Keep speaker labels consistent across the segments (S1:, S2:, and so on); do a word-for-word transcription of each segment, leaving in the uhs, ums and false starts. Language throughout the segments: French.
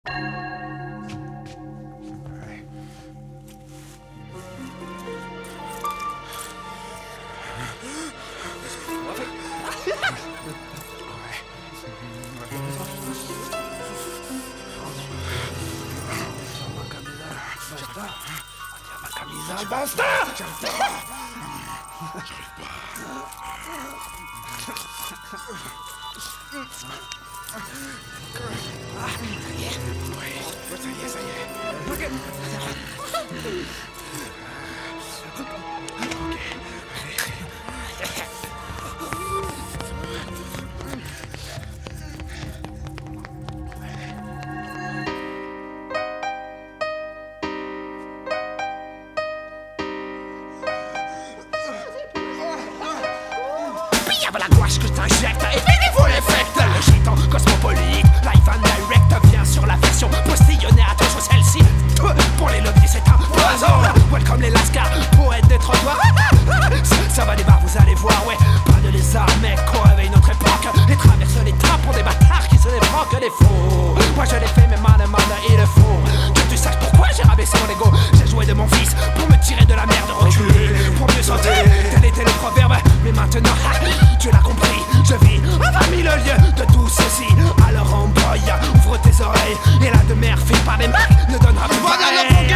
S1: Basta!
S2: J'arrive pas. J'arrive pas.
S1: Ah, ça y est.
S2: Ouais, ça y est, ça y est.
S1: Ok.
S3: Pillable la gouache que je t'injecte et bénévole l'effect. Le gitan cosmopolite, live and direct vient sur la version postillonnée. Attention celle-ci, pour les lobbies c'est un poison. Welcome les lascars, poètes des trottoirs. Ça va les bars, vous allez voir, ouais. Pas de lézard, mec, qu'on réveille notre époque et traverse les trappes pour des bâtards qui se défroquent les faux. Moi je l'ai fait, mais man, man, il est faux. Que tu saches pourquoi j'ai rabaissé mon ego. J'ai joué de mon fils pour me tirer de la merde reculée, pour mieux sauter, tel était le proverbe. Mais maintenant, tu l'as compris, je vis à vingt mille lieues de tout ceci. Alors en boy, ouvre tes oreilles. Et la de mer fait par les mains ne donnera plus pareil.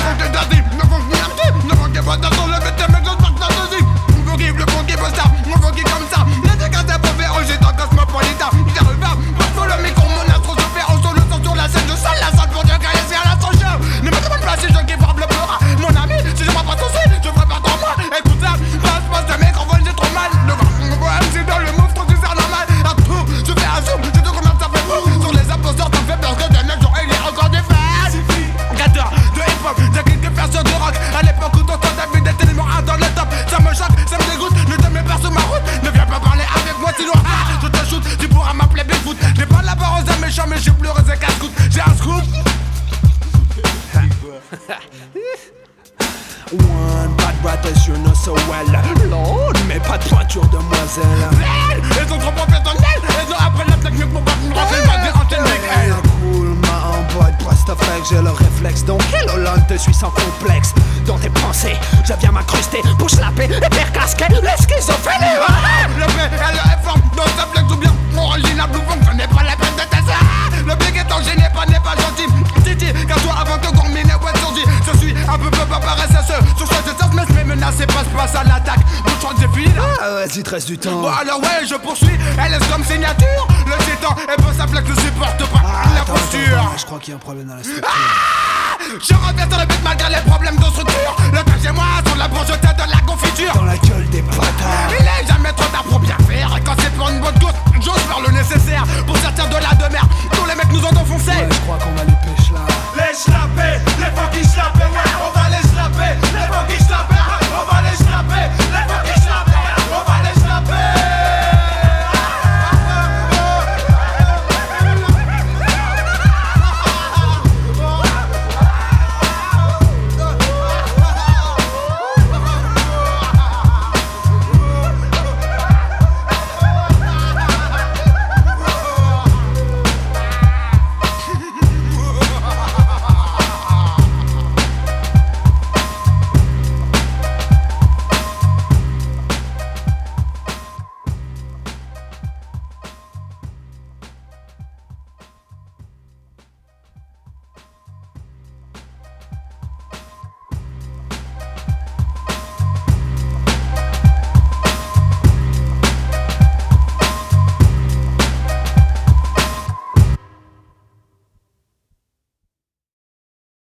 S3: One bad brat as you know so well. Lord, mais pas de pointure demoiselle.
S2: Ils sont trop professionnels. Ils ont appris la technique pour pas nous rentrer le bas des antennes.
S3: Hey, cool, ma en boy, presta fake, j'ai le réflexe. Donc hello Lon, te suis sans complexe. Dans tes pensées, je viens m'incruster pour slapper et faire casquer les schizophrénies.
S2: Le B, elle est forme, dans sa flex ou bien original, nous fonctionnez pas la peine de tes ça. Le big est gêné, pas n'est pas gentil. Titi, casse-toi avant que gourminer, ouais, surgit. Je suis un peu peu pas paresseux. Sur ce test, mais je m'ai menacé, passe passe à l'attaque. Bon, je crois que j'ai fini là.
S3: Ah, vas-y, te reste du temps.
S2: Bon, alors, ouais, je poursuis. Elle laisse comme signature. Le gitan, et peu sa flex, je supporte pas
S3: Ah,
S2: la
S3: attends,
S2: posture.
S3: attends, je crois qu'il y a un problème dans la structure.
S2: Ah, je reviens sur le but malgré les problèmes de structure. Le cas chez moi, sur la broche tête de la confiture.
S3: Dans la gueule des bâtards.
S2: Il est jamais trop tard pour bien faire. Et quand c'est pour une bonne cause, j'ose faire le nécessaire pour sortir de la demi.